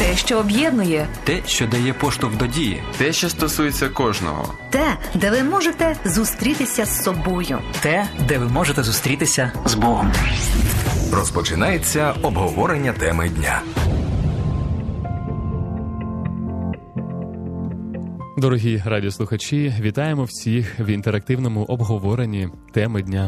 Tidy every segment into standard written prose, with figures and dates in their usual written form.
Те, що об'єднує. Те, що дає поштовх до дії. Те, що стосується кожного. Те, де ви можете зустрітися з собою. Те, де ви можете зустрітися з Богом. Розпочинається обговорення теми дня. Дорогі радіослухачі, вітаємо всіх в інтерактивному обговоренні теми дня.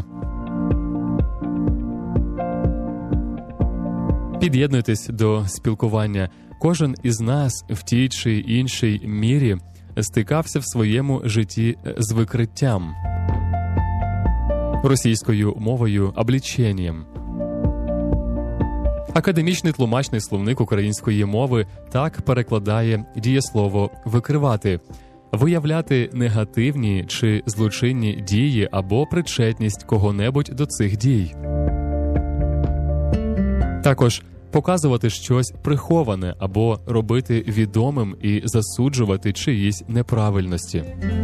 Під'єднуйтесь до спілкування. Кожен із нас в тій чи іншій мірі стикався в своєму житті з викриттям. Російською мовою – обліченням. Академічний тлумачний словник української мови так перекладає дієслово «викривати» – виявляти негативні чи злочинні дії або причетність кого-небудь до цих дій. Також показувати щось приховане або робити відомим і засуджувати чиїсь неправильності.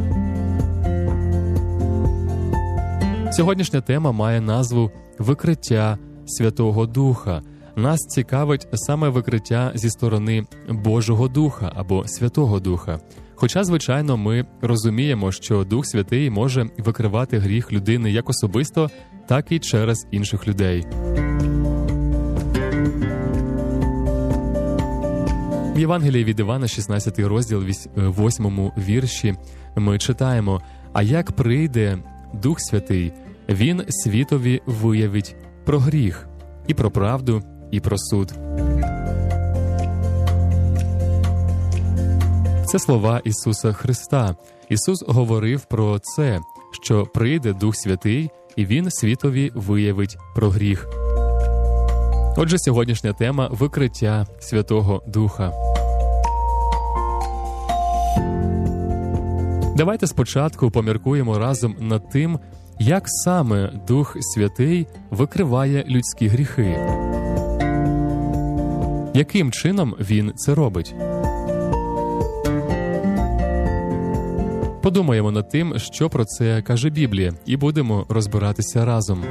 Сьогоднішня тема має назву «Викриття Святого Духа». Нас цікавить саме викриття зі сторони Божого Духа або Святого Духа. Хоча, звичайно, ми розуміємо, що Дух Святий може викривати гріх людини як особисто, так і через інших людей. В Євангелії від Івана, 16 розділ, 8 вірші, ми читаємо: «А як прийде Дух Святий, Він світові виявить про гріх, і про правду, і про суд». Це слова Ісуса Христа. Ісус говорив про це, що прийде Дух Святий, і Він світові виявить про гріх. Отже, сьогоднішня тема – викриття Святого Духа. Давайте спочатку поміркуємо разом над тим, як саме Дух Святий викриває людські гріхи. Яким чином Він це робить? Подумаємо над тим, що про це каже Біблія, і будемо розбиратися разом.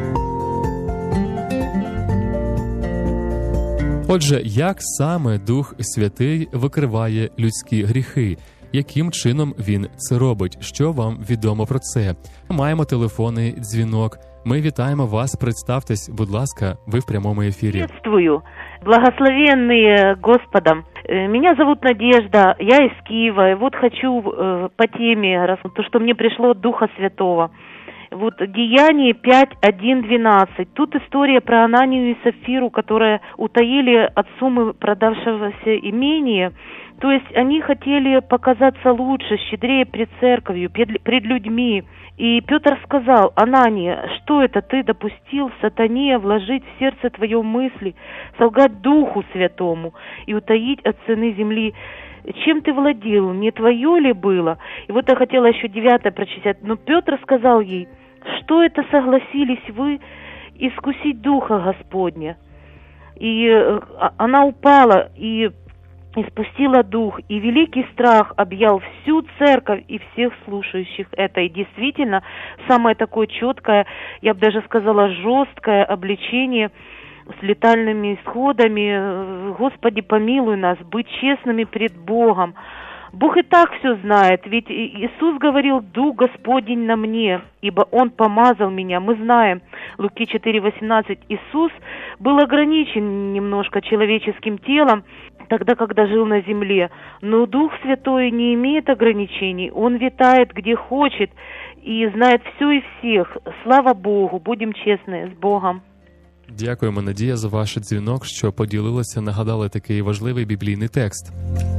Отже, як саме Дух Святий викриває людські гріхи? Яким чином Він це робить? Що вам відомо про це? Маємо телефонний дзвінок. Ми вітаємо вас. Представтесь, будь ласка, ви в прямому ефірі. Приветствую, благословенные Господом. Меня зовут Надежда, я из Киева. И вот хочу по теме, то, что мне пришло от Духа Святого. Вот Деяние 5:1-12. Тут история про Ананию и Сапфиру, которые утаили от суммы продавшегося имения. То есть они хотели показаться лучше, щедрее пред церковью, пред людьми. И Петр сказал: «Анания, что это ты допустил сатане вложить в сердце твое мысли, солгать Духу Святому и утаить от цены земли? Чем ты владел, не твое ли было?» И вот я хотела еще 9 прочитать. Но Петр сказал ей: «Что это согласились вы искусить Духа Господня?» И она упала и спустила дух, и великий страх объял всю церковь и всех слушающих это. И действительно, самое такое четкое, я бы даже сказала, жесткое обличение с летальными исходами. Господи, помилуй нас, быть честными пред Богом. Бог и так все знает, ведь Иисус говорил: «Дух Господень на мне, ибо Он помазал меня». Мы знаем, Луки 4:18, Иисус был ограничен немножко человеческим телом, тогда, когда жил на земле. Но Дух Святой не имеет ограничений, Он витает где хочет и знает все и всех. Слава Богу, будем честны, с Богом. Дякуємо, Надія, за ваш дзвінок, що поділилися, нагадали такий важливий біблійний текст.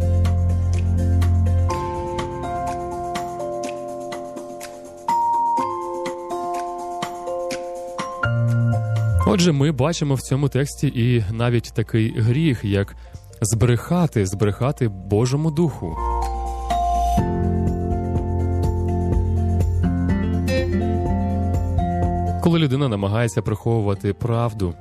Отже, ми бачимо в цьому тексті і навіть такий гріх, як збрехати Божому Духу. Коли людина намагається приховувати правду.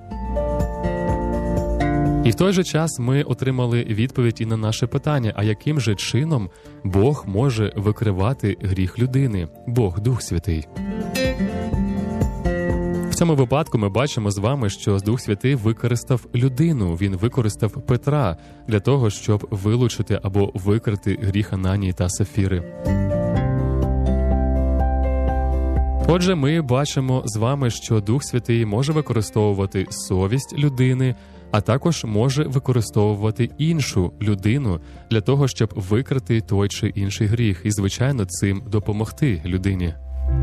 І в той же час ми отримали відповідь і на наше питання, а яким же чином Бог може викривати гріх людини? Бог, Дух Святий. В цьому випадку ми бачимо з вами, що Дух Святий використав людину, він використав Петра для того, щоб вилучити або викрити гріх Ананії та Сафіри. Отже, ми бачимо з вами, що Дух Святий може використовувати совість людини, а також може використовувати іншу людину для того, щоб викрити той чи інший гріх і, звичайно, цим допомогти людині.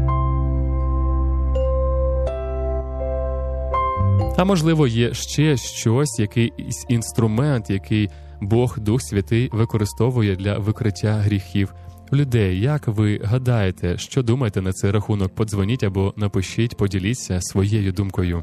А можливо, є ще щось, якийсь інструмент, який Бог, Дух Святий, використовує для викриття гріхів людей. Як ви гадаєте, що думаєте на цей рахунок? Подзвоніть або напишіть, поділіться своєю думкою.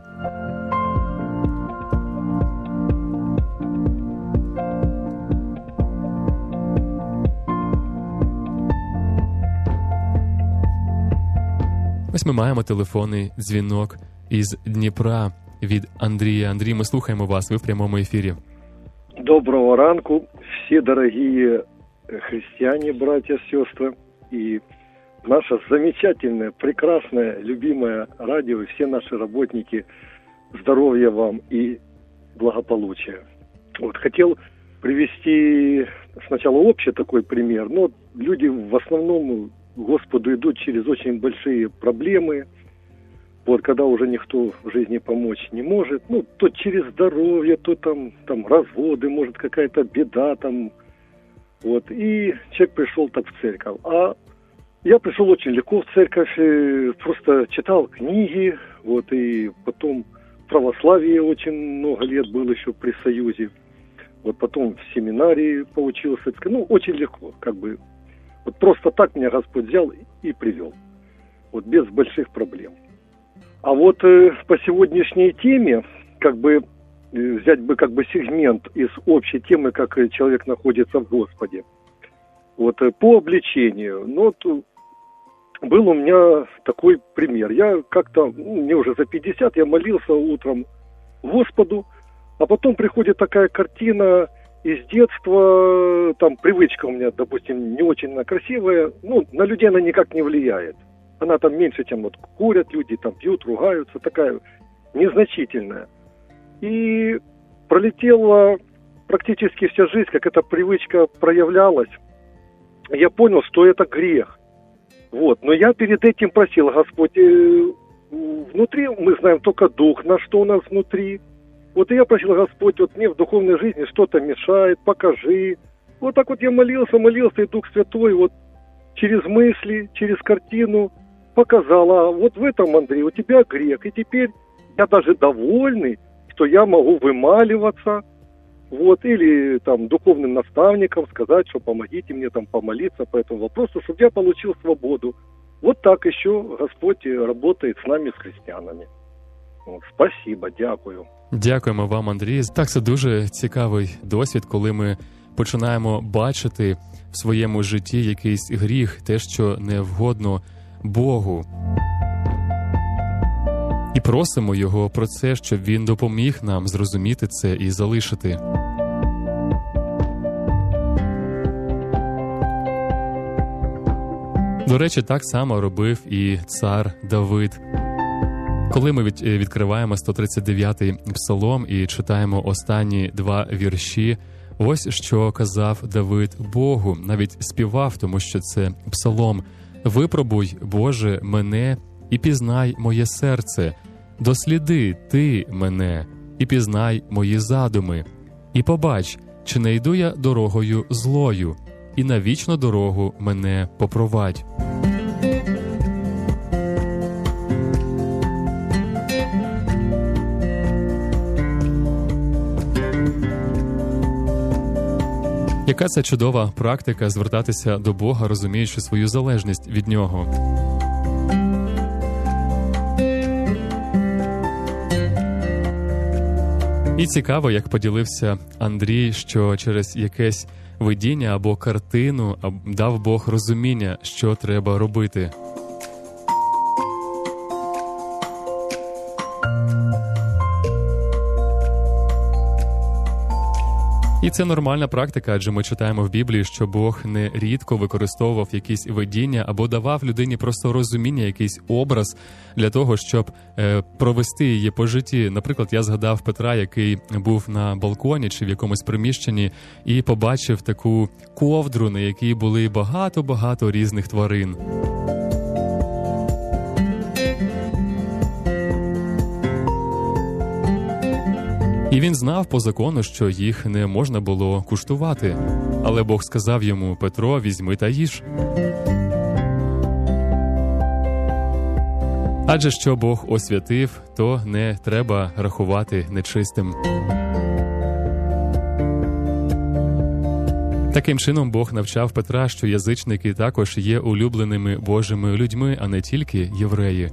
Ось ми маємо телефонний дзвінок із Дніпра від Андрія. Андрій, ми слухаємо вас, ви в прямому ефірі. Доброго ранку, все дорогие христиане, братья, сестры, и наше замечательное, прекрасное, любимое радио, и все наши работники, здоровья вам и благополучия. Вот, хотел привести сначала общий такой пример, но люди в основном к Господу идут через очень большие проблемы, вот, когда уже никто в жизни помочь не может, ну, то через здоровье, то там разводы, может, какая-то беда там, вот, и человек пришел так в церковь. А я пришел очень легко в церковь, просто читал книги, вот, и потом в православии очень много лет был еще при Союзе, вот, потом в семинарии поучился, ну, очень легко, как бы, вот просто так меня Господь взял и привел, вот, без больших проблем. А вот по сегодняшней теме, как бы, взять бы как бы сегмент из общей темы, как человек находится в Господе. Вот по обличению. Ну, вот, был у меня такой пример. Я как-то, мне уже за 50, я молился утром Господу, а потом приходит такая картина из детства, там привычка у меня, допустим, не очень красивая, ну, на людей она никак не влияет. Она там меньше, чем вот курят люди, там пьют, ругаются, такая незначительная. И пролетела практически вся жизнь, как эта привычка проявлялась. Я понял, что это грех. Вот. Но я перед этим просил, Господь, внутри мы знаем только Дух, на что у нас внутри. Вот и я просил, Господь, вот мне в духовной жизни что-то мешает, покажи. Вот так вот я молился, и Дух Святой вот через мысли, через картину показала, вот в этом, Андрей, у тебя грех. И теперь я даже довольный, что я могу вымаливаться, вот, или там духовным наставникам сказать, что помогите мне там помолиться по этому вопросу, чтобы я получил свободу. Вот так еще Господь работает с нами, с христианами. Вот, спасибо, дякую. Дякуємо вам, Андрій. Так, це дуже цікавий досвід, коли ми починаємо бачити в своєму житті якийсь гріх, те, що не вгодно Богу. І просимо Його про це, щоб Він допоміг нам зрозуміти це і залишити. До речі, так само робив і цар Давид. Коли ми відкриваємо 139-й псалом і читаємо останні 2 вірші, ось що казав Давид Богу, навіть співав, тому що це псалом. «Випробуй, Боже, мене і пізнай моє серце, досліди Ти мене і пізнай мої задуми, і побач, чи не йду я дорогою злою, і на вічну дорогу мене попровадь». Яка це чудова практика звертатися до Бога, розуміючи свою залежність від Нього. І цікаво, як поділився Андрій, що через якесь видіння або картину дав Бог розуміння, що треба робити. І це нормальна практика, адже ми читаємо в Біблії, що Бог не рідко використовував якісь видіння або давав людині просто розуміння, якийсь образ для того, щоб провести її по житті. Наприклад, я згадав Петра, який був на балконі чи в якомусь приміщенні і побачив таку ковдру, на якій були багато-багато різних тварин. І він знав по закону, що їх не можна було куштувати. Але Бог сказав йому: «Петро, візьми та їж». Адже що Бог освятив, то не треба рахувати нечистим. Таким чином Бог навчав Петра, що язичники також є улюбленими Божими людьми, а не тільки євреї.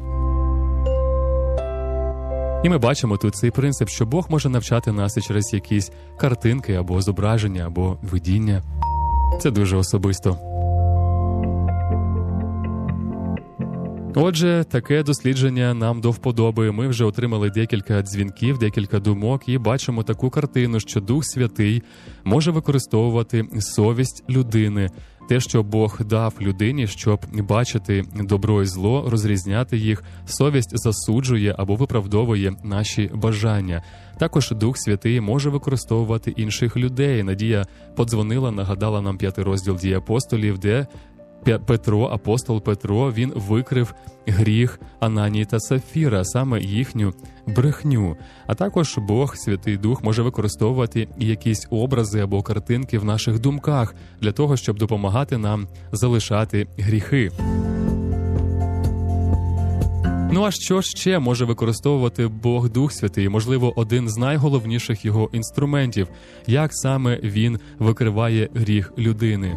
І ми бачимо тут цей принцип, що Бог може навчати нас і через якісь картинки або зображення, або видіння. Це дуже особисто. Отже, таке дослідження нам до вподоби. Ми вже отримали декілька дзвінків, декілька думок і бачимо таку картину, що Дух Святий може використовувати совість людини. Те, що Бог дав людині, щоб бачити добро і зло, розрізняти їх, совість засуджує або виправдовує наші бажання. Також Дух Святий може використовувати інших людей. Надія подзвонила, нагадала нам 5 розділ «Дій апостолів», де Петро, апостол Петро, він викрив гріх Ананії та Сапфіра, саме їхню брехню. А також Бог, Святий Дух, може використовувати якісь образи або картинки в наших думках для того, щоб допомагати нам залишати гріхи. Ну а що ще може використовувати Бог Дух Святий? Можливо, один з найголовніших його інструментів. Як саме він викриває гріх людини?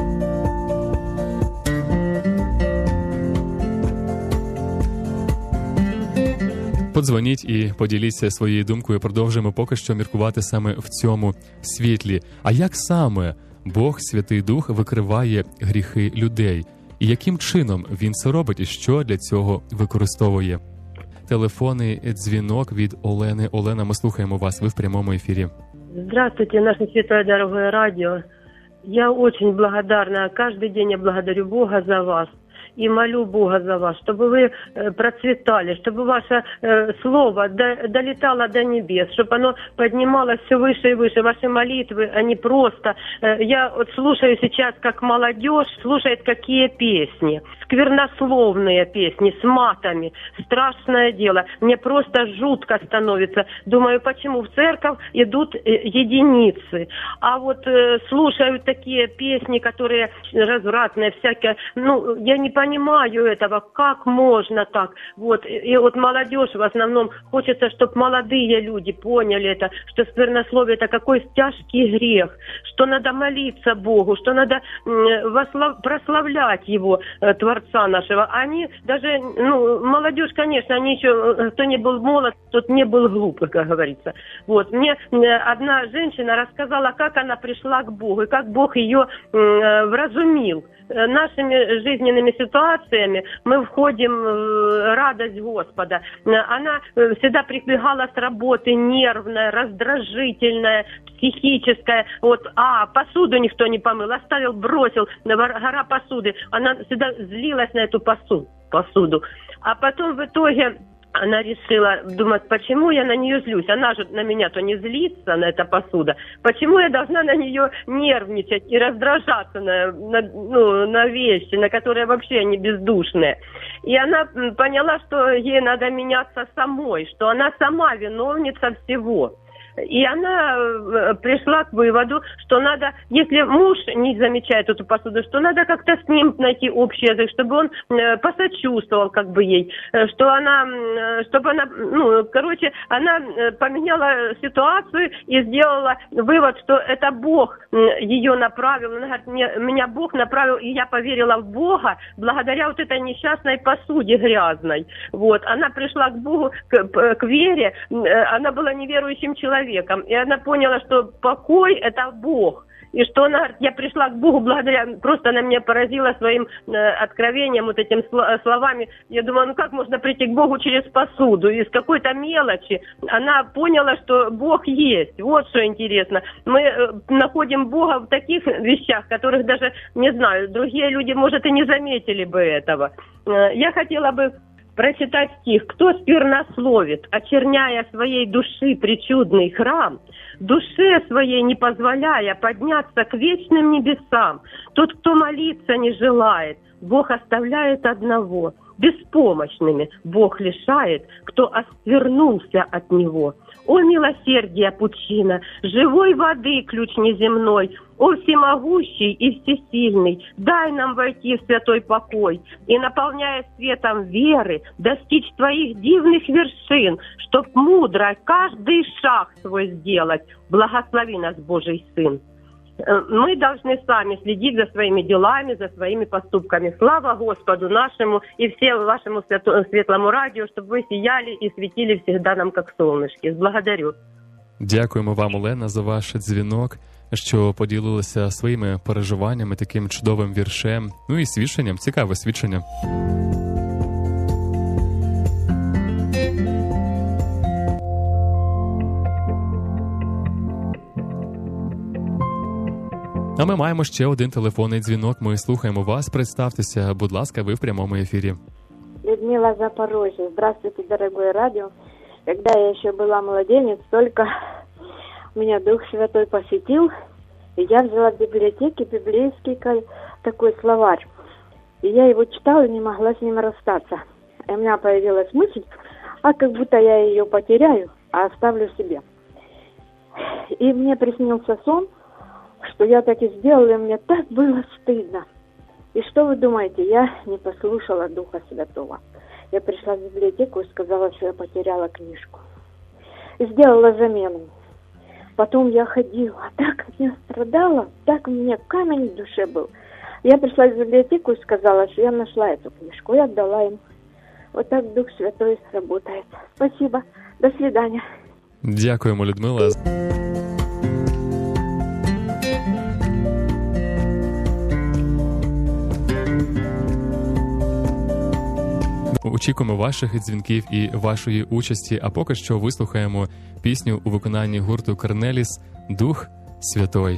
Подзвоніть і поділіться своєю думкою. Продовжуємо поки що міркувати саме в цьому світлі. А як саме Бог, Святий Дух, викриває гріхи людей? І яким чином він це робить і що для цього використовує? Телефонний дзвінок від Олени. Олена, ми слухаємо вас. Ви в прямому ефірі. Здравствуйте, наше святое дорогое радио. Я очень благодарна. Каждый день я благодарю Бога за вас. И молю Бога за вас, чтобы вы процветали, чтобы ваше слово долетало до небес, чтобы оно поднималось все выше и выше. Ваши молитвы, они просто... Я вот слушаю сейчас, как молодежь слушает какие песни. Сквернословные песни с матами. Страшное дело. Мне просто жутко становится. Думаю, почему в церковь идут единицы. А вот слушают такие песни, которые развратные, всякие... Ну, я не понимаю этого, как можно так. Вот. И вот молодежь в основном, хочется, чтобы молодые люди поняли это, что сквернословие это какой тяжкий грех, что надо молиться Богу, что надо прославлять Его, Творца нашего. Они даже, молодежь, конечно, они еще, кто не был молод, тот не был глуп, как говорится. Вот. Мне одна женщина рассказала, как она пришла к Богу, и как Бог ее вразумил. Нашими жизненными ситуациями мы входим в радость Господа. Она всегда прибегала с работы нервная, раздражительная, психическая. Вот, посуду никто не помыл, оставил, бросил, гора посуды. Она всегда злилась на эту посуду. А потом в итоге... Она решила, думать, почему я на нее злюсь? Она же на меня-то не злится, на эта посуда. Почему я должна на нее нервничать и раздражаться на вещи, на которые вообще они бездушные? И она поняла, что ей надо меняться самой, что она сама виновница всего. И она пришла к выводу, что надо, если муж не замечает эту посуду, что надо как-то с ним найти общий язык, чтобы он посочувствовал как бы ей, чтобы она поменяла ситуацию и сделала вывод, что это Бог ее направил. Она говорит, меня Бог направил, и я поверила в Бога благодаря вот этой несчастной посуде грязной. Вот. Она пришла к Богу, к вере, она была неверующим человеком. И она поняла, что покой – это Бог. И что она говорит, я пришла к Богу благодаря, просто она меня поразила своим откровением, вот этими словами. Я думаю, ну как можно прийти к Богу через посуду? Из какой-то мелочи она поняла, что Бог есть. Вот что интересно. Мы находим Бога в таких вещах, которых даже, не знаю, другие люди, может, и не заметили бы этого. Я хотела бы прочитать стих. «Кто сквернословит, очерняя своей души причудный храм, душе своей не позволяя подняться к вечным небесам, тот, кто молиться не желает, Бог оставляет одного, беспомощными Бог лишает, кто осквернулся от Него. О, милосердие пучина, живой воды ключ неземной, о, всемогущий и всесильный, дай нам войти в святой покой и, наполняя светом веры, достичь Твоих дивных вершин, чтоб мудро каждый шаг свой сделать. Благослови нас, Божий Сын». Мы должны сами следить за своими делами, за своими поступками. Слава Господу нашему и всем вашему светлому радио, чтобы вы сияли и светили всегда нам, как солнышки. Благодарю. Дякуємо вам, Олена, за ваш дзвінок, що поділилися своїми переживаннями, таким чудовим віршем, ну і свідченням, цікаве свідчення. А ми маємо ще один телефонний дзвінок. Ми слухаємо вас. Представтеся, будь ласка, ви в прямому ефірі. Людмила, Запорожье. Здравствуйте, дорогое радио. Когда я еще была младенец, только меня Дух Святой посетил, и я взяла в библиотеке библейский такой словарь. И я его читала и не могла с ним расстаться. И у меня появилась мысль, а как будто я ее потеряю, а оставлю себе. И мне приснился сон, что я так и сделала, и мне так было стыдно. И что вы думаете, я не послушала Духа Святого. Я пришла в библиотеку и сказала, что я потеряла книжку. И сделала замену. Потом я ходила, так я страдала, так у меня камень в душе был. Я пришла в библиотеку и сказала, что я нашла эту книжку, и отдала им. Вот так Дух Святой работает. Спасибо. До свидания. Дякуємо, Людмила. Очікуємо ваших дзвінків і вашої участі, а поки що вислухаємо пісню у виконанні гурту Корнеліс «Дух Святой».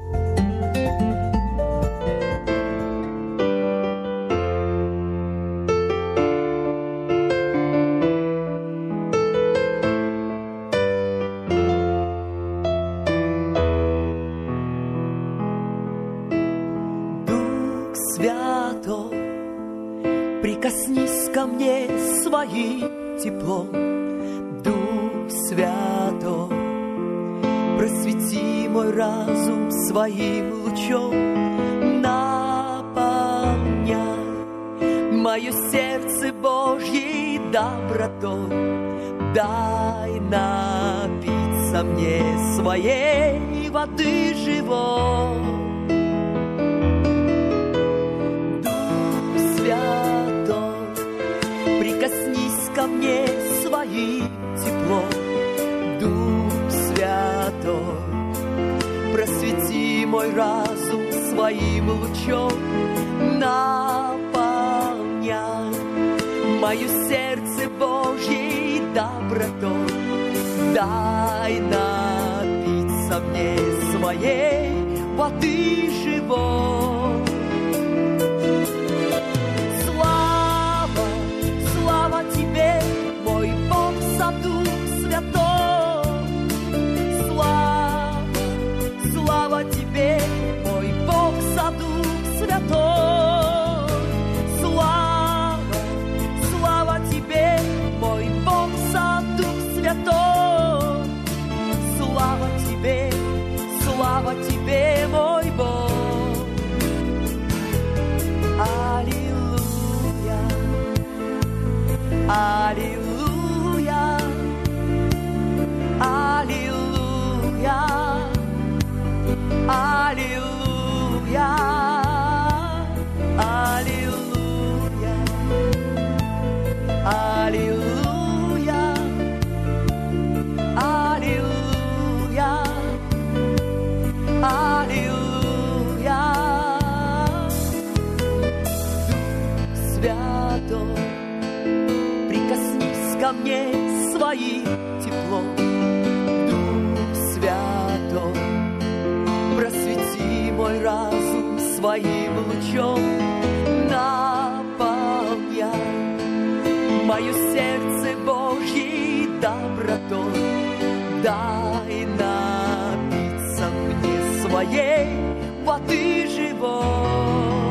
Дух Святой, прикоснись ко мне своим теплом, Дух Святой, просвети мой разум своим лучом, наполняй мое сердце Божьей добротой, дай напиться мне своей воды живой. Прикоснись ко мне своим теплом, Дух Святой, просвети мой разум своим лучом, наполняй мое сердце Божьей добротой, дай напиться мне своей воды живой. Слава Тебе, мой Бог, за Дух Святой. Слава Тебе, мой Бог, за Дух Святой. Слава Тебе, мой Бог, за Дух Святой. Слава Тебе, мой Бог. Аллилуйя. Аллилуйя, аллилуйя, аллилуйя, аллилуйя, аллилуйя, аллилуйя, аллилуйя. мне своим теплом. Дух Святой, просвети мой разум своим лучом, наполняй мое сердце Божьей добротой, дай напиться мне своей воды живой.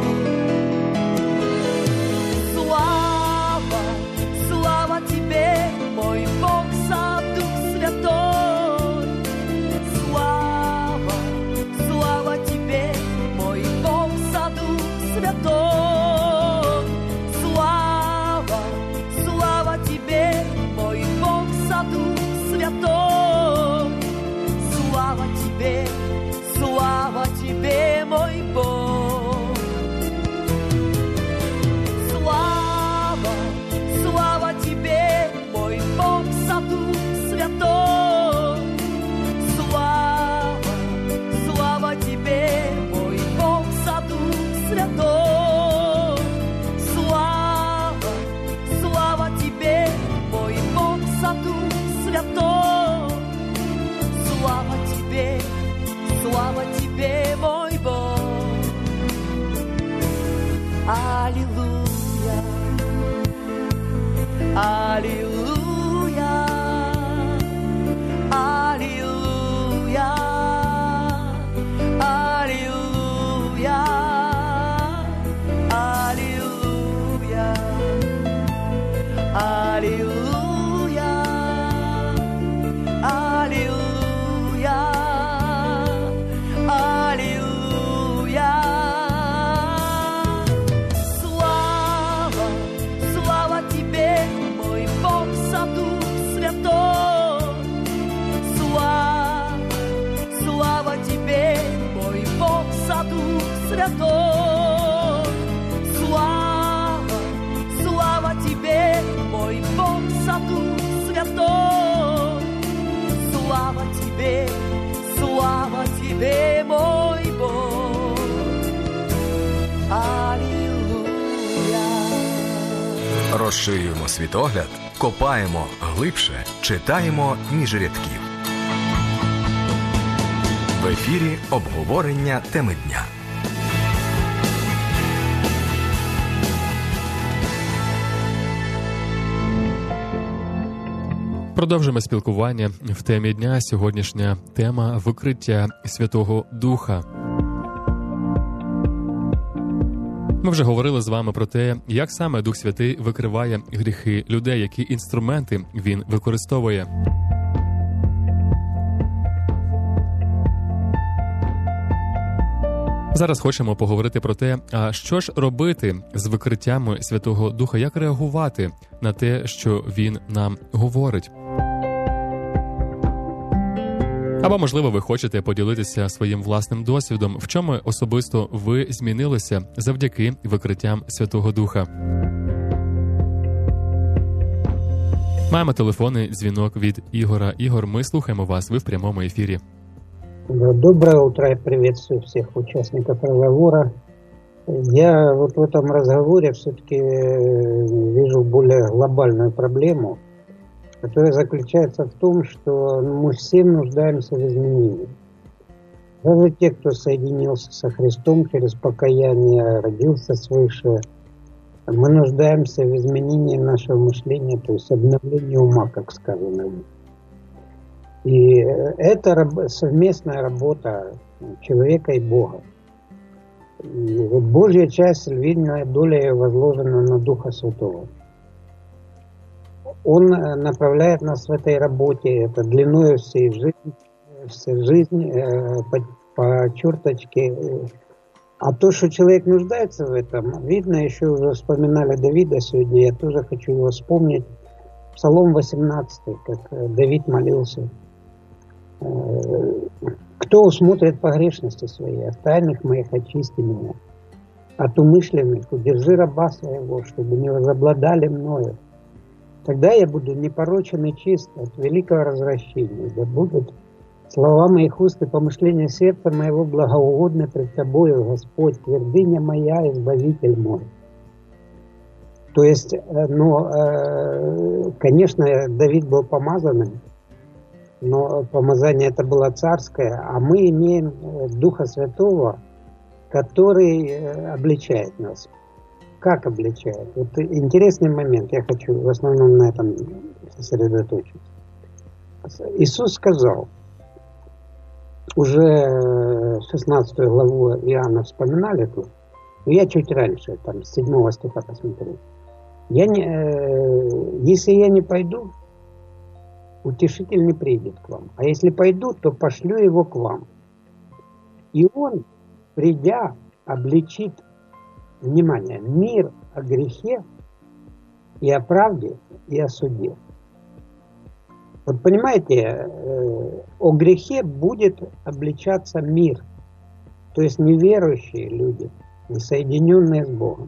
Слава, слава Тебе, мой Бог, за Дух Святой. Слава, слава Тебе, мой Бог, за Дух Святой. Слава, слава Тебе, мой Бог, за Дух Святой. Слава Тебе, мой Бог. Слава, слава Тебе, мой Бог, за Дух Святой. Слава, слава Тебе, мой Бог, за Дух Святой. Слава, слава Тебе, мой Бог, за Дух Святой. Слава Тебе, мой Бог. Аллилуйя, аллилуйя, аллилуйя, аллилуйя, аллилуйя, аллилуйя, аллилуйя. Аллилуйя. Слава, слава Тебе, мой Бог, за Дух Святой. Слава, слава Тебе, мой Бог, за Дух Святой. Слава, слава Тебе, мой Бог, за Дух Святой. Слава Тебе, мой Бог. Алілуя. Розширюємо світогляд, копаємо глибше, читаємо між рядків. В ефірі обговорення теми дня. Продовжуємо спілкування в темі дня. Сьогоднішня тема – викриття Святого Духа. Ми вже говорили з вами про те, як саме Дух Святий викриває гріхи людей, які інструменти він використовує. Зараз хочемо поговорити про те, а що ж робити з викриттями Святого Духа, як реагувати на те, що він нам говорить. Або, можливо, ви хочете поділитися своїм власним досвідом, в чому особисто ви змінилися завдяки викриттям Святого Духа. Маємо телефонний дзвінок від Ігора. Ігор, ми слухаємо вас, ви в прямому ефірі. Доброе утро, я приветствую всех участников разговора. Я вот в этом разговоре все-таки вижу более глобальную проблему, которая заключается в том, что мы все нуждаемся в изменении. Даже те, кто соединился со Христом через покаяние, родился свыше, мы нуждаемся в изменении нашего мышления, то есть обновлении ума, как сказано. И это совместная работа человека и Бога. И вот Божья часть, львиная доля возложена на Духа Святого. Он направляет нас в этой работе, это длиною всей жизнь по черточке. А то, что человек нуждается в этом, видно, еще уже вспоминали Давида сегодня, я тоже хочу его вспомнить. Псалом 18, как Давид молился. Кто усмотрит погрешности свои, от тайных моих очисти меня, от умышленных удержи раба своего, чтобы не возобладали мною. Тогда я буду непорочен и чист от великого развращения, да будут слова моих уст и помышления сердца моего благоугодны пред Тобою, Господь, твердыня моя, избавитель мой. То есть, конечно, Давид был помазанным, но помазание это было царское, а мы имеем Духа Святого, который обличает нас. Как обличает? Вот интересный момент, я хочу в основном на этом сосредоточиться. Иисус сказал, уже 16 главу Иоанна вспоминали тут, но я чуть раньше, там, с 7 стиха посмотрел. Если я не пойду, утешитель не придет к вам. А если пойду, то пошлю его к вам. И он, придя, обличит, внимание, мир о грехе и о правде, и о суде. Вот понимаете, о грехе будет обличаться мир. То есть неверующие люди, не соединенные с Богом.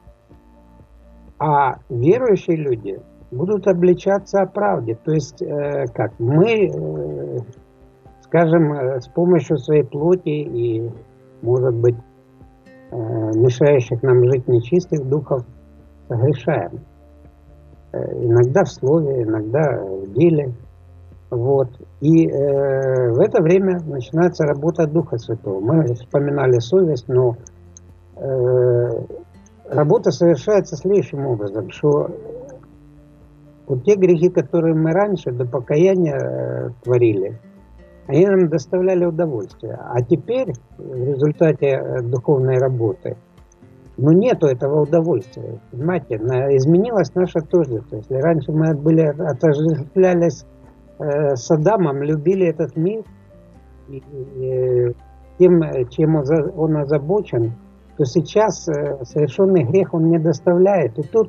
А верующие люди будут обличаться о правде. То есть, как мы, скажем, с помощью своей плоти и, может быть, мешающих нам жить нечистых духов, согрешаем. Иногда в слове, иногда в деле. Вот. И в это время начинается работа Духа Святого. Мы вспоминали совесть, но работа совершается следующим образом, что вот те грехи, которые мы раньше до покаяния творили, они нам доставляли удовольствие. А теперь, в результате духовной работы, нету этого удовольствия. Понимаете, изменилась наша тоже. То есть, если раньше мы отождествлялись с Адамом, любили этот мир, и тем, чем он озабочен, то сейчас совершенный грех он не доставляет. И тут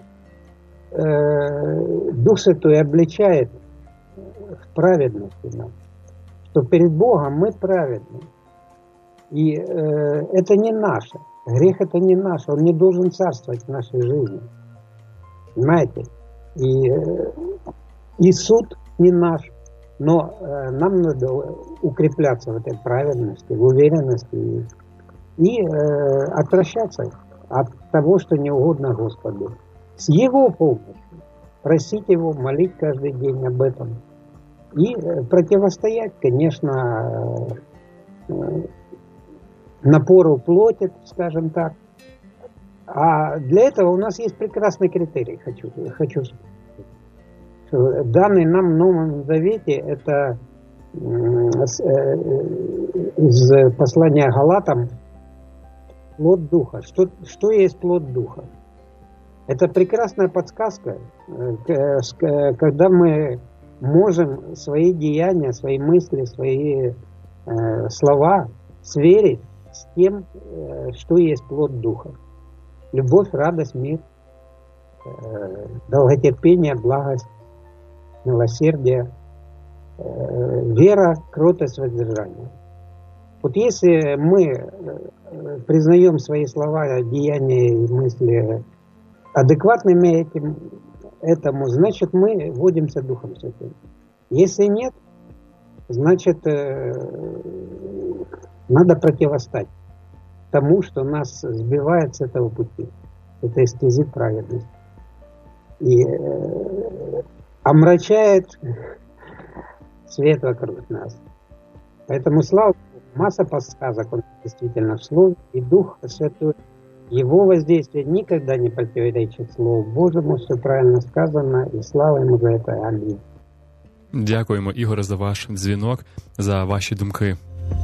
Дух Святой обличает в праведности нам, что перед Богом мы праведны. И это не наше. Грех это не наш. Он не должен царствовать в нашей жизни. Понимаете? И суд не наш. Но нам надо укрепляться в этой праведности, в уверенности и отвращаться от того, что не угодно Господу. С Его помощью просить Его, молить каждый день об этом. И противостоять, конечно, напору плоти, скажем так. А для этого у нас есть прекрасный критерий, хочу сказать. Данный нам в Новом Завете, это из послания Галатам, плод Духа. Что есть плод Духа? Это прекрасная подсказка, когда мы можем свои деяния, свои мысли, свои слова сверить с тем, что есть плод Духа. Любовь, радость, мир, долготерпение, благость, милосердие, вера, кротость, воздержание. Вот если мы признаем свои слова, деяния и мысли адекватными этому, значит мы водимся Духом Святым. Если нет, значит надо противостать тому, что нас сбивает с этого пути, с этой стези праведности. И омрачает свет вокруг нас. Поэтому слава Богу, масса подсказок, он действительно в Слове, и Дух Святой, Его воздействие никогда не противоречит Слову Божьему, все правильно сказано, і слава Йому за це. Амінь. Дякуємо, Ігоре, за ваш дзвінок, за ваші думки.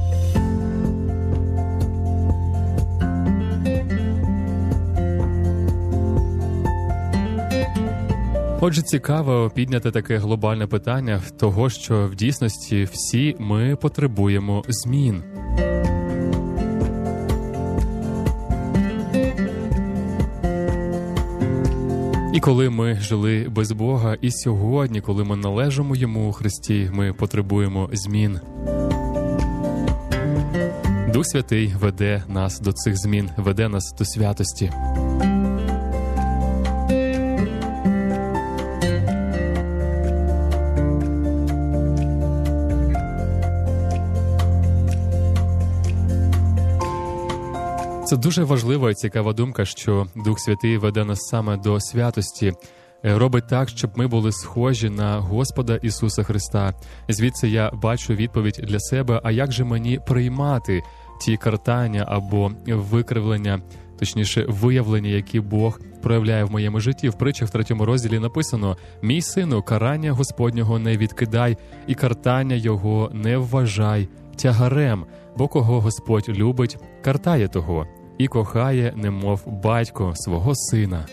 Отже, цікаво підняти таке глобальне питання того, що в дійсності всі ми потребуємо змін. І коли ми жили без Бога, і сьогодні, коли ми належимо Йому у Христі, ми потребуємо змін. Дух Святий веде нас до цих змін, веде нас до святості. Це дуже важлива і цікава думка, що Дух Святий веде нас саме до святості, робить так, щоб ми були схожі на Господа Ісуса Христа. Звідси я бачу відповідь для себе, а як же мені приймати ті картання або викривлення, точніше виявлення, які Бог проявляє в моєму житті. В притчах 3 розділі написано: «Мій сину, карання Господнього не відкидай, і картання його не вважай тягарем, бо кого Господь любить, картає того, і кохає, немов батько свого сина».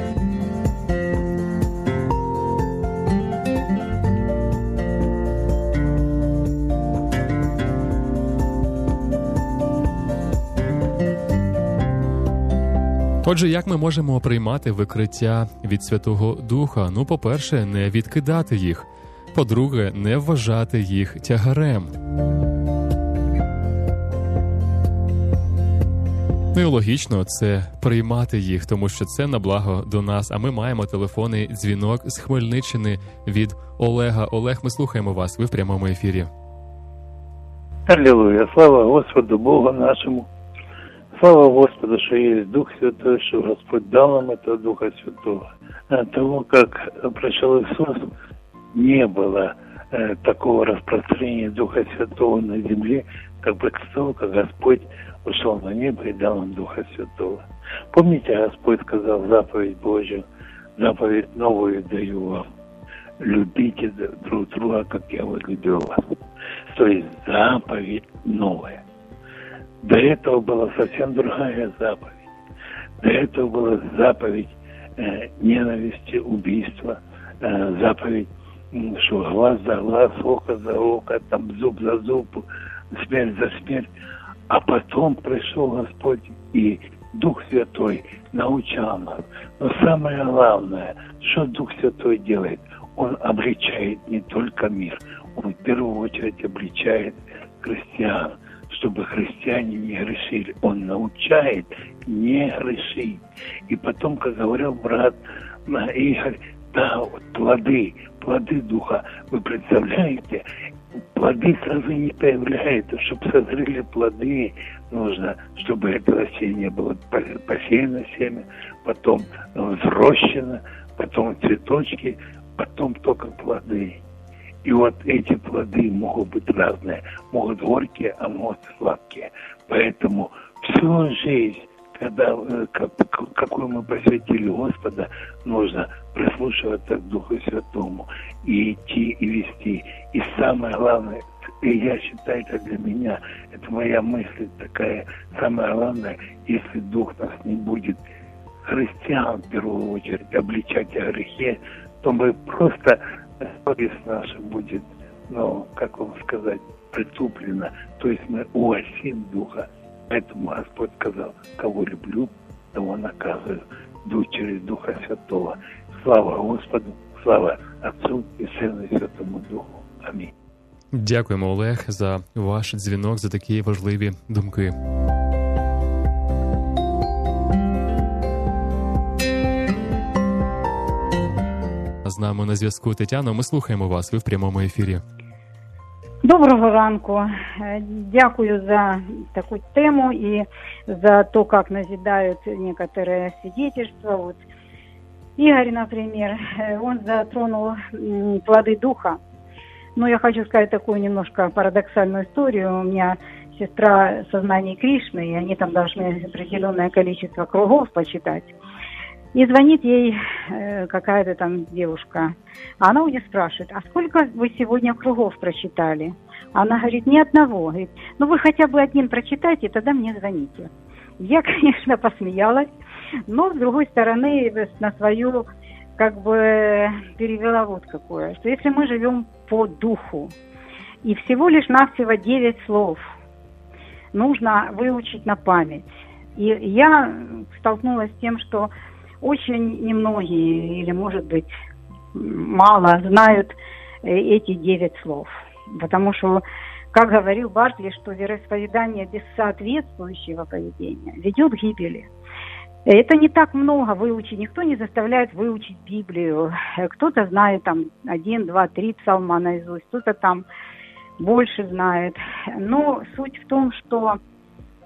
Отже, як ми можемо приймати викриття від Святого Духа? Ну, по-перше, не відкидати їх. По-друге, не вважати їх тягарем. Ну і логічно, це приймати їх, тому що це на благо до нас. А ми маємо телефонний дзвінок з Хмельниччини від Олега. Олег, ми слухаємо вас, ви в прямому ефірі. Аллилуйя, слава Господу Богу нашему. Слава Господу, что есть Дух Святой, что Господь дал нам этого Духа Святого. От того, как пришел Иисус, не было такого распространения Духа Святого на земле, как после того, как Господь ушел на небо и дал нам Духа Святого. Помните, Господь сказал заповедь Божью, заповедь новую даю вам. Любите друг друга, как я возлюбил вас. То есть заповедь новая. До этого была совсем другая заповедь. До этого была заповедь ненависти, убийства, заповедь, что глаз за глаз, око за око, там зуб за зуб, смерть за смерть. А потом пришел Господь и Дух Святой научал нас. Но самое главное, что Дух Святой делает? Он обличает не только мир, он в первую очередь обличает христиан, чтобы христиане не грешили. Он научает не грешить. И потом, как говорил брат Игорь, да, вот плоды Духа, вы представляете, плоды сразу не появляются. Чтобы созрели плоды, нужно, чтобы это растение было посеяно семя, потом взрощено, потом цветочки, потом только плоды. И вот эти плоды могут быть разные. Могут горькие, а могут сладкие. Поэтому всю жизнь, когда, какую мы посвятили Господа, нужно прислушиваться к Духу Святому и идти, и вести. И самое главное, и я считаю, это для меня, это моя мысль такая, самое главное, если Дух нас не будет, христиан в первую очередь, обличать о грехе, то мы просто, совесть наша будет, ну, как вам сказать, притуплена. То есть мы угасим Духа. Поэтому Господь сказал: кого люблю, того наказываю. Через Духа Святого. Слава Господу, слава Отцу і Сину і Святому Духу. Амінь. Дякуємо, Олег, за ваш дзвінок, за такі важливі думки. З нами на зв'язку Тетяна. Ми слухаємо вас. Ви в прямому ефірі. Доброго ранку. Дякую за такую тему и за то, как назидают некоторые свидетельства. Вот Игорь, например, он затронул плоды Духа. Но я хочу сказать такую немножко парадоксальную историю. У меня сестра сознания Кришны, и они там должны определенное количество кругов почитать. И звонит ей какая-то там девушка. А она у нее спрашивает: а сколько вы сегодня кругов прочитали? Она говорит: ни одного. Говорит: ну вы хотя бы один прочитайте, тогда мне звоните. Я, конечно, посмеялась, но с другой стороны на свою как бы перевела вот какое, что если мы живем по духу, и всего лишь навсего 9 слов нужно выучить на память. И я столкнулась с тем, что очень немногие, или, может быть, мало знают эти 9 слов. Потому что, как говорил Бартли, что вероисповедание без соответствующего поведения ведет к гибели. Это не так много выучить. Никто не заставляет выучить Библию. Кто-то знает там 1, 2, 3 псалма наизусть, кто-то там больше знает. Но суть в том, что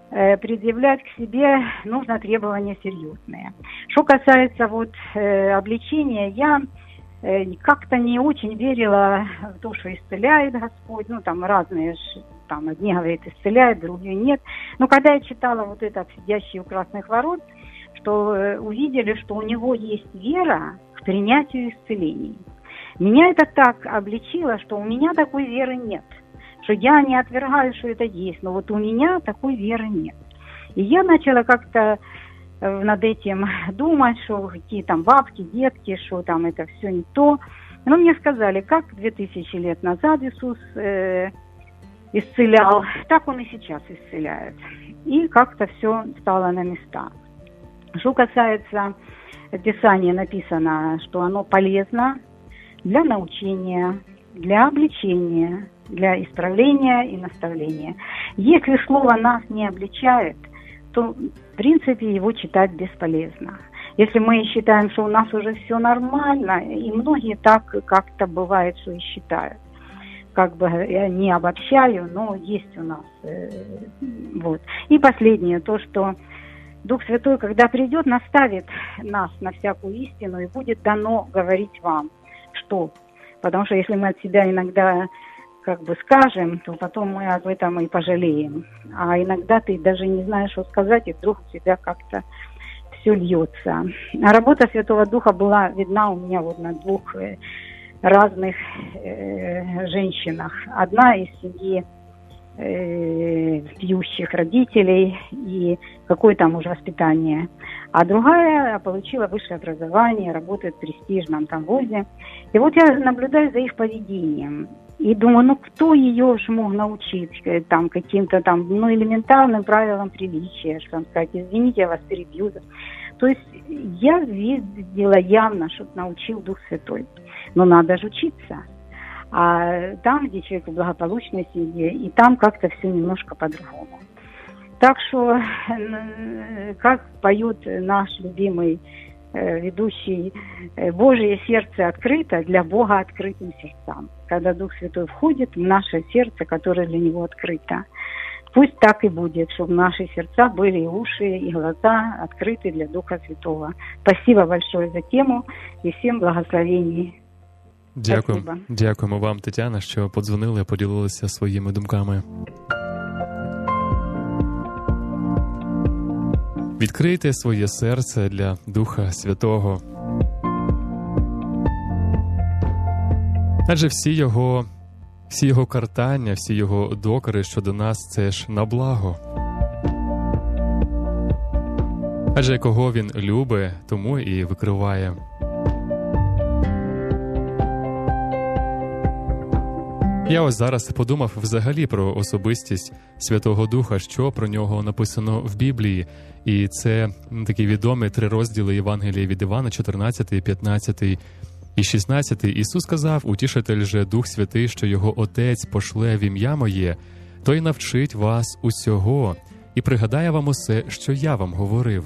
предъявлять к себе нужно требования серьезные. Что касается вот обличения, я как-то не очень верила в то, что исцеляет Господь. Ну, там разные, там одни говорят исцеляет, другие нет. Но когда я читала вот это «Сидящий у красных ворот», что увидели, что у него есть вера к принятию исцелений. Меня это так обличило, что у меня такой веры нет. Что я не отвергаю, что это есть, но вот у меня такой веры нет. И я начала как-то над этим думать, что какие там бабки, детки, что там это все не то. Но мне сказали, как 2000 лет назад Иисус исцелял, так Он и сейчас исцеляет. И как-то все стало на места. Что касается Писания, написано, что оно полезно для научения, для обличения, для исправления и наставления. Если слово нас не обличает, то, в принципе, его читать бесполезно. Если мы считаем, что у нас уже все нормально, и многие так как-то бывает, что и считают. Как бы я не обобщаю, но есть у нас. Вот. И последнее, то, что Дух Святой, когда придет, наставит нас на всякую истину, и будет дано говорить вам, что. Потому что если мы от себя иногда как бы скажем, то потом мы об этом и пожалеем. А иногда ты даже не знаешь, что сказать, и вдруг у тебя как-то все льется. А работа Святого Духа была видна у меня вот на двух разных женщинах. Одна из семьи пьющих родителей и какое там уже воспитание. А другая получила высшее образование, работает в престижном там вузе. И вот я наблюдаю за их поведением. И думаю, ну кто ее же мог научить там каким-то там, ну, элементарным правилам приличия, что там сказать, извините, я вас перебью. То есть я видела явно, что научил Дух Святой. Но надо же учиться. А там, где человек в благополучной семье, и там как-то все немножко по-другому. Так что, как поет наш любимый ведущий, Божье сердце открыто для Бога открытым сердцам. Когда Дух Святой входит в наше сердце, которое для Него открыто. Пусть так и будет, чтобы наши сердца были и уши, и глаза открыты для Духа Святого. Спасибо большое за тему і всім благословень. Дякуємо вам, Тетяна, що подзвонили, поділилися своїми думками. Відкрийте своє серце для Духа Святого. Адже всі його картання, всі його докори щодо нас – це ж на благо. Адже кого він любить, тому і викриває. Я ось зараз подумав взагалі про особистість Святого Духа, що про нього написано в Біблії. І це такі відомі 3 розділи Євангелія від Івана, 14, 15 і 16. Ісус сказав: «Утішитель же Дух Святий, що його Отець пошле в ім'я моє, той навчить вас усього і пригадає вам усе, що я вам говорив».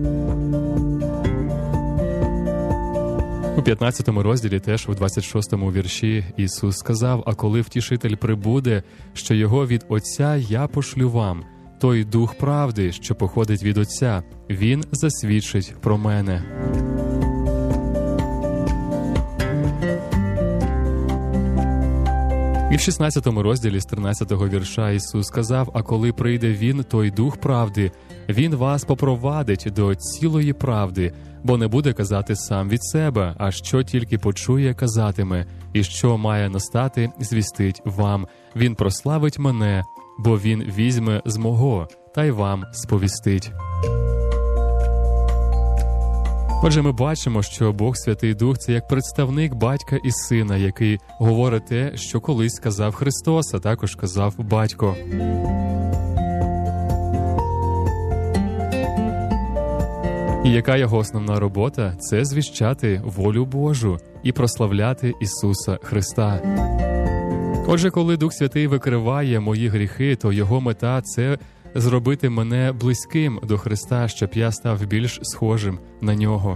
У 15 розділі, теж у 26 вірші, Ісус сказав: «А коли Втішитель прибуде, що його від Отця я пошлю вам, той Дух правди, що походить від Отця, Він засвідчить про мене». І в 16 розділі з 13 вірша Ісус сказав: «А коли прийде Він, той Дух правди, Він вас попровадить до цілої правди, бо не буде казати сам від себе, а що тільки почує, казатиме, і що має настати, звістить вам. Він прославить мене, бо Він візьме з мого, та й вам сповістить». Отже, ми бачимо, що Бог Святий Дух – це як представник Батька і Сина, який говорить те, що колись сказав Христос, а також сказав Батько. І яка його основна робота? Це звіщати волю Божу і прославляти Ісуса Христа. Отже, коли Дух Святий викриває мої гріхи, то його мета – це зробити мене близьким до Христа, щоб я став більш схожим на Нього.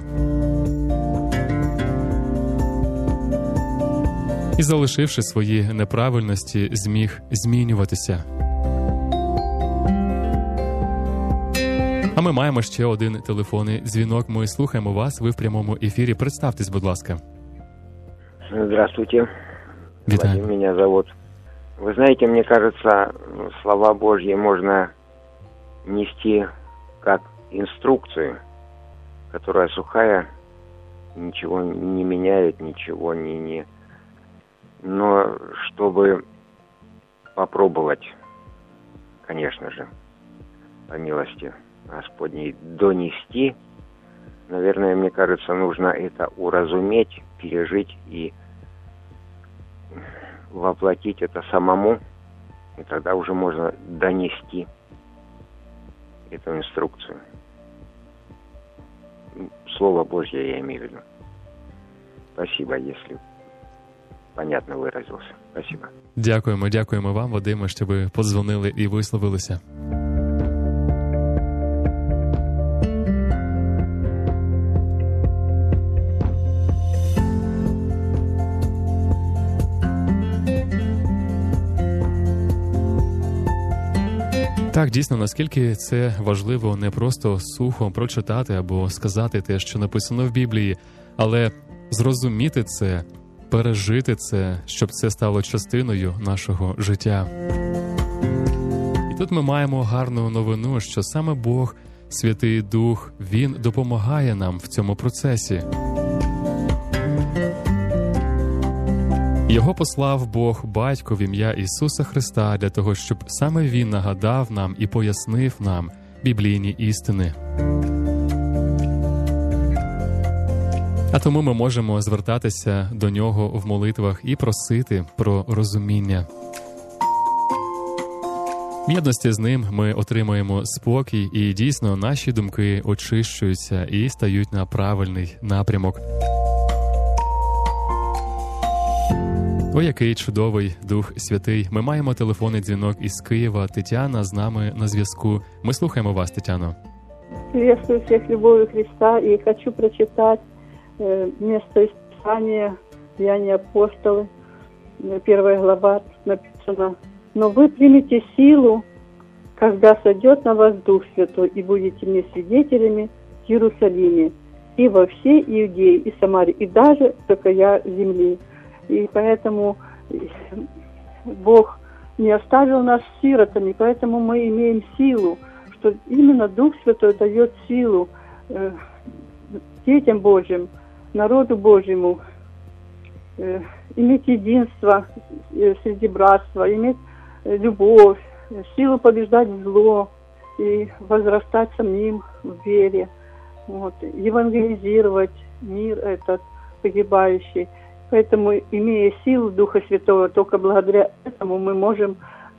І, залишивши свої неправильності, зміг змінюватися. А ми маємо ще один телефонний дзвінок. Ми слухаємо вас. Ви в прямому ефірі. Представтесь, будь ласка. Здравствуйте. Витаю. Вадим меня зовут. Вы знаете, мне кажется, слова Божьи можно нести как инструкцию, которая сухая, ничего не меняет, ничего не... Но чтобы попробовать, конечно же, по милости Господней, донести, наверное, мне кажется, нужно это уразуметь, пережить и воплотить это самому, и тогда уже можно донести эту инструкцию. Слово Божье я имею в виду. Спасибо, если понятно выразился. Спасибо. Дякуємо вам, Вадиме, що ви подзвонили і висловилися. Так, дійсно, наскільки це важливо не просто сухо прочитати або сказати те, що написано в Біблії, але зрозуміти це, пережити це, щоб це стало частиною нашого життя. І тут ми маємо гарну новину, що саме Бог, Святий Дух, Він допомагає нам в цьому процесі. Його послав Бог Батько в ім'я Ісуса Христа для того, щоб саме Він нагадав нам і пояснив нам біблійні істини. А тому ми можемо звертатися до Нього в молитвах і просити про розуміння. В єдності з Ним ми отримуємо спокій, і дійсно наші думки очищуються і стають на правильний напрямок. О, який чудовий Дух Святий. Ми маємо телефонний дзвінок із Києва. Тетяна з нами на зв'язку. Ми слухаємо вас, Тетяно. Приветствую всех любовью Христа и хочу прочитать место из Писания «Деяния апостолы», 1 глава, написано: «Но вы примете силу, когда сойдет на вас Дух Святой, и будете мне свидетелями в Иерусалиме, и во всей Иудее, и Самарии, и даже до края земли». И поэтому Бог не оставил нас сиротами, поэтому мы имеем силу, что именно Дух Святой дает силу детям Божьим, народу Божьему, иметь единство среди братства, иметь любовь, силу побеждать зло и возрастать самим в вере, вот, евангелизировать мир этот погибающий. Поэтому, имея силу Духа Святого, только благодаря этому мы можем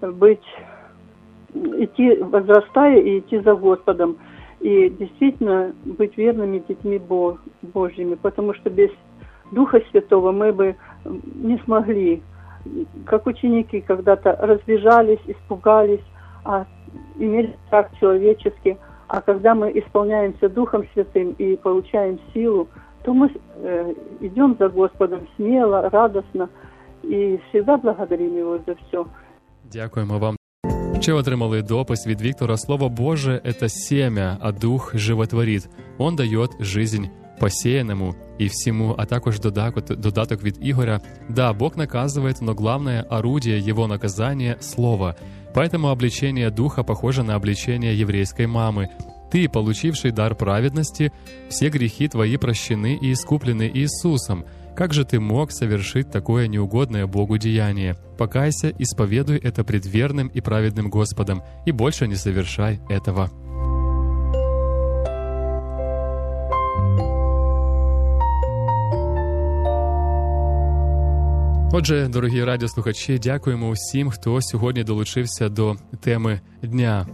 идти, возрастая и идти за Господом. И действительно быть верными детьми Божьими. Потому что без Духа Святого мы бы не смогли. Как ученики когда-то разбежались, испугались, имели страх человеческий. А когда мы исполняемся Духом Святым и получаем силу, то мы идем за Господом смело, радостно и всегда благодарим Его за все. Дякуємо вам. Ще отримали допис від Віктора. Слово Боже – это семя, а Дух животворит. Он дает жизнь посеянному и всему, а також додаток від Ігоря. Да, Бог наказывает, но главное орудие Его наказания – Слово. Поэтому обличение Духа похоже на обличение еврейской мамы. Ты, получивший дар праведности, все грехи твои прощены и искуплены Иисусом. Как же ты мог совершить такое неугодное Богу деяние? Покайся, исповедуй это пред верным и праведным Господом, и больше не совершай этого. Отже, дорогі радіослухачі, дякуємо усім, хто сьогодні долучився до теми дня.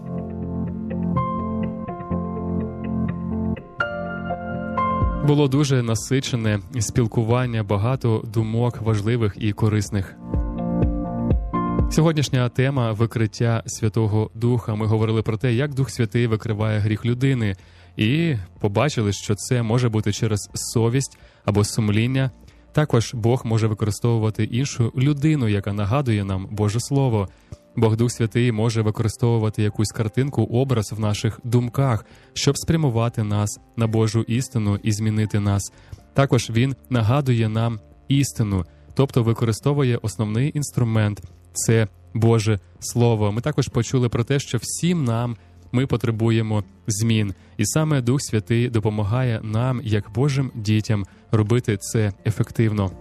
Було дуже насичене спілкування, багато думок важливих і корисних. Сьогоднішня тема – викриття Святого Духа. Ми говорили про те, як Дух Святий викриває гріх людини. І побачили, що це може бути через совість або сумління. Також Бог може використовувати іншу людину, яка нагадує нам Боже Слово. Бог Дух Святий може використовувати якусь картинку, образ в наших думках, щоб спрямувати нас на Божу істину і змінити нас. Також Він нагадує нам істину, тобто використовує основний інструмент – це Боже Слово. Ми також почули про те, що всім нам ми потребуємо змін. І саме Дух Святий допомагає нам, як Божим дітям, робити це ефективно.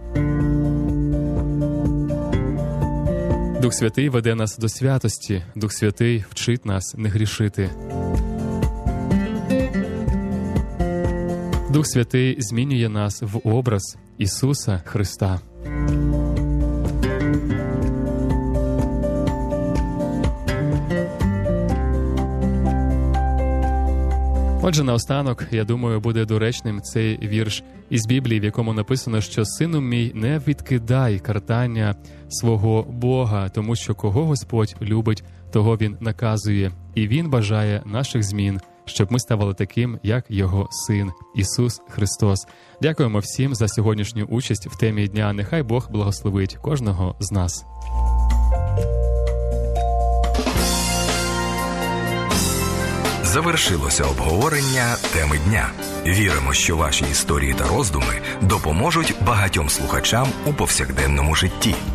Дух Святий веде нас до святості. Дух Святий вчить нас не грішити. Дух Святий змінює нас в образ Ісуса Христа. Отже, наостанок, я думаю, буде доречним цей вірш із Біблії, в якому написано, що «Сину мій, не відкидай картання свого Бога, тому що кого Господь любить, того Він наказує, і Він бажає наших змін, щоб ми ставали таким, як Його Син Ісус Христос». Дякуємо всім за сьогоднішню участь в темі дня. Нехай Бог благословить кожного з нас. Завершилося обговорення теми дня. Віримо, що ваші історії та роздуми допоможуть багатьом слухачам у повсякденному житті.